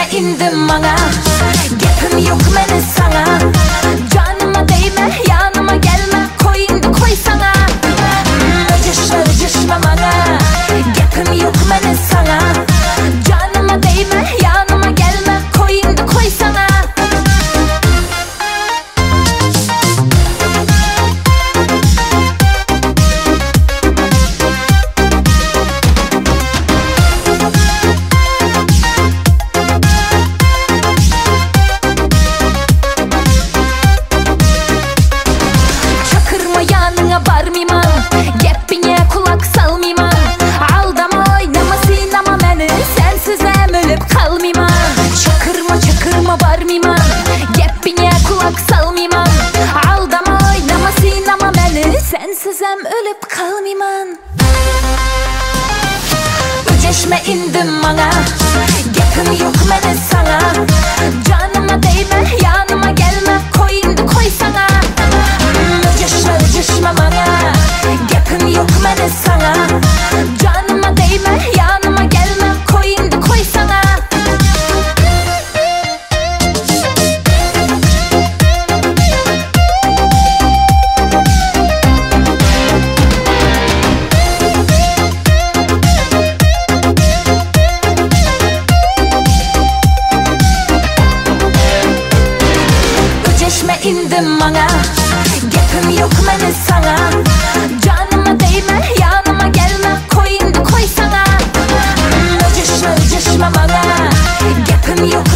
Ödeşme indim bana, gapim yok meni sana. Canıma değme, yanıma gelme, koy indi koy sana. Ödeşme bana, gapim yok meni sana. Canıma değme, yanıma gelme, koy indi koy sana. Barmıyman, gapine kulak salmıyman. Aldama oynama sinema meni, sensiz hem ölüp kalmıyman. Çakırma barmıyman, gapine kulak salmıyman. Aldama oynama sinema meni, sensiz hem ölüp kalmıyman. Ödeşme indim bana, gapim yok meni sana. Canıma değme, yanıma gelme, koy indi koy sana. Ödeşme bana, gapim yok meni sana. Canıma değme, yanıma gelme, koy indi koy sana. Ödeşme indim bana, gapim yok meni sana. Canıma değme, yanıma gelme, koy indi koy sana. Ödeşme bana, gapim yok